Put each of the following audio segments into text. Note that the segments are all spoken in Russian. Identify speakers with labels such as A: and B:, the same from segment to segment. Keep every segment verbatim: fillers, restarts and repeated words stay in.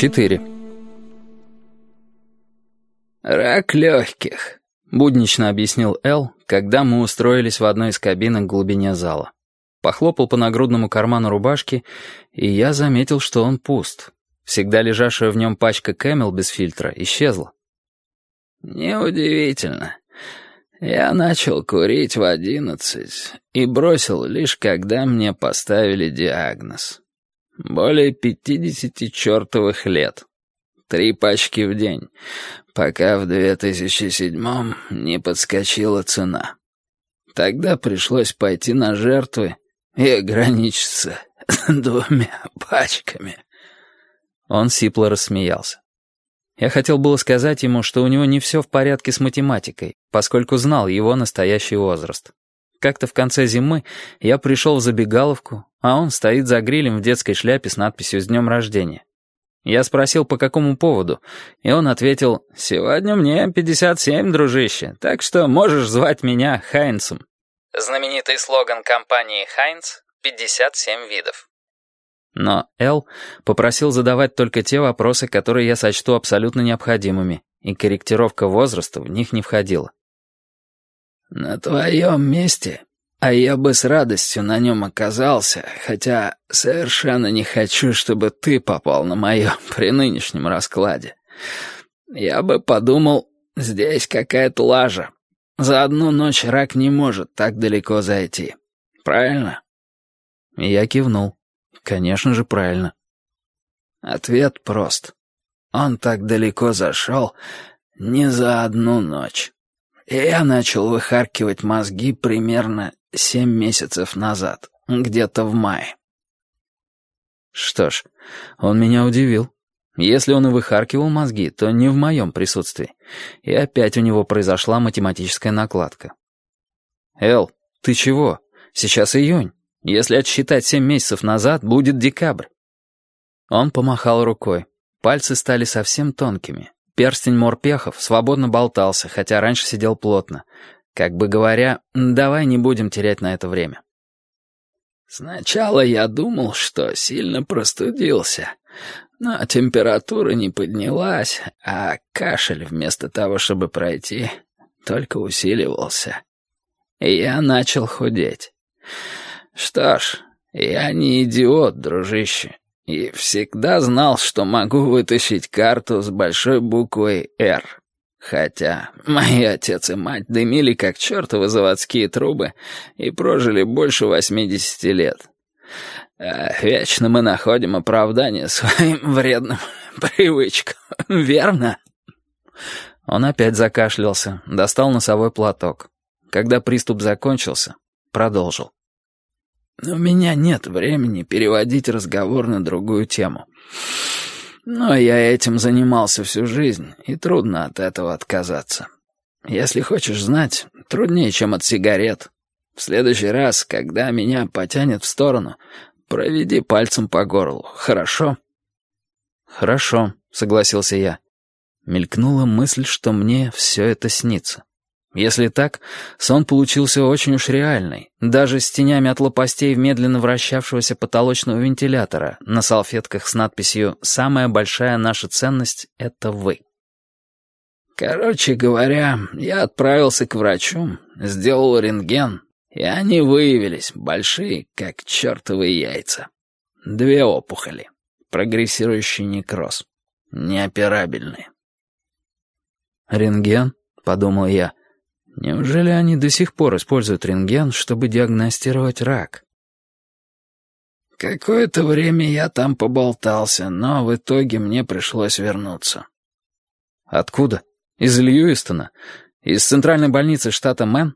A: Четыре.
B: «Рак легких», — буднично объяснил Эл, когда мы устроились в одной из кабинок в глубине зала. Похлопал по нагрудному карману рубашки, и я заметил, что он пуст. Всегда лежавшая в нем пачка Кэмел без фильтра исчезла.
A: «Неудивительно. Я начал курить в одиннадцать и бросил лишь когда мне поставили диагноз. Более пятидесяти чертовых лет. Три пачки в день, пока в две тысячи седьмом не подскочила цена. Тогда пришлось пойти на жертвы и ограничиться двумя пачками».
B: Он сипло рассмеялся. Я хотел было сказать ему, что у него не все в порядке с математикой, поскольку знал его настоящий возраст. Как-то в конце зимы я пришел в забегаловку, а он стоит за грилем в детской шляпе с надписью «С днем рождения». Я спросил, по какому поводу, и он ответил: «Сегодня мне пятьдесят семь, дружище, так что можешь звать меня Хайнцем». Знаменитый слоган компании «Хайнц» — пятьдесят семь видов. Но Эл попросил задавать только те вопросы, которые я сочту абсолютно необходимыми, и корректировка возраста в них не входила.
A: «На твоем месте, а я бы с радостью на нем оказался, хотя совершенно не хочу, чтобы ты попал на моем при нынешнем раскладе. Я бы подумал, здесь какая-то лажа. За одну ночь рак не может так далеко зайти. Правильно?»
B: Я кивнул. «Конечно же, правильно».
A: Ответ прост. Он так далеко зашел не за одну ночь. И я начал выхаркивать мозги примерно семь месяцев назад, где-то в мае.
B: Что ж, он меня удивил. Если он и выхаркивал мозги, то не в моем присутствии. И опять у него произошла математическая накладка. «Эл, ты чего? Сейчас июнь. Если отсчитать семь месяцев назад, будет декабрь». Он помахал рукой. Пальцы стали совсем тонкими. Перстень морпехов свободно болтался, хотя раньше сидел плотно. Как бы говоря, давай не будем терять на это время.
A: «Сначала я думал, что сильно простудился, но температура не поднялась, а кашель вместо того, чтобы пройти, только усиливался. И я начал худеть. Что ж, я не идиот, дружище, и всегда знал, что могу вытащить карту с большой буквой «Р». Хотя мои отец и мать дымили как чертовы заводские трубы и прожили больше восьмидесяти лет. А вечно мы находим оправдание своим вредным привычкам, верно?
B: Он опять закашлялся, достал носовой платок. Когда приступ закончился, продолжил.
A: «У меня нет времени переводить разговор на другую тему. Но я этим занимался всю жизнь, и трудно от этого отказаться. Если хочешь знать, труднее, чем от сигарет. В следующий раз, когда меня потянет в сторону, проведи пальцем по горлу, хорошо?»
B: «Хорошо», — согласился я. Мелькнула мысль, что мне все это снится. Если так, сон получился очень уж реальный, даже с тенями от лопастей медленно вращавшегося потолочного вентилятора на салфетках с надписью «Самая большая наша ценность — это вы».
A: Короче говоря, я отправился к врачу, сделал рентген, и они выявились, большие, как чертовы яйца. Две опухоли, прогрессирующий некроз, неоперабельные.
B: «Рентген?» — подумал я. Неужели они до сих пор используют рентген, чтобы диагностировать рак?
A: Какое-то время я там поболтался, но в итоге мне пришлось вернуться.
B: Откуда? Из Льюистона? Из центральной больницы штата Мэн?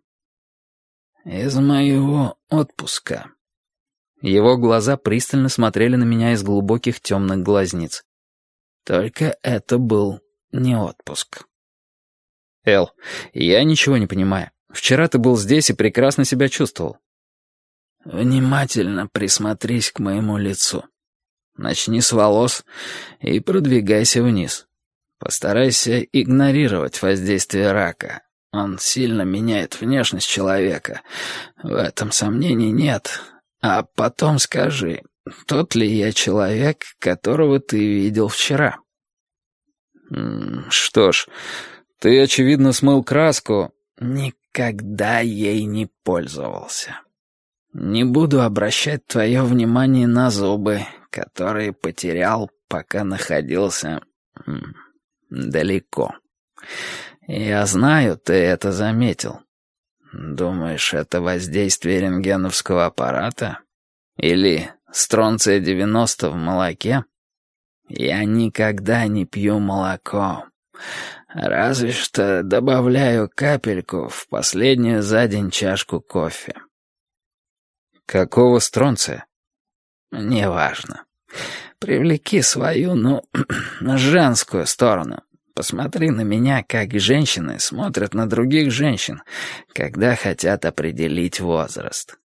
A: Из моего отпуска.
B: Его глаза пристально смотрели на меня из глубоких темных глазниц.
A: Только это был не отпуск.
B: «Эл, я ничего не понимаю. Вчера ты был здесь и прекрасно себя чувствовал».
A: «Внимательно присмотрись к моему лицу. Начни с волос и продвигайся вниз. Постарайся игнорировать воздействие рака. Он сильно меняет внешность человека. В этом сомнений нет. А потом скажи, тот ли я человек, которого ты видел вчера?»
B: «Что ж, ты, очевидно, смыл краску».
A: «Никогда ей не пользовался. Не буду обращать твое внимание на зубы, которые потерял, пока находился м, далеко. Я знаю, ты это заметил. Думаешь, это воздействие рентгеновского аппарата? Или стронция девяносто в молоке? Я никогда не пью молоко. Разве что добавляю капельку в последнюю за день чашку кофе».
B: «Какого стронция?»
A: «Неважно. Привлеки свою, ну, женскую сторону. Посмотри на меня, как женщины смотрят на других женщин, когда хотят определить возраст.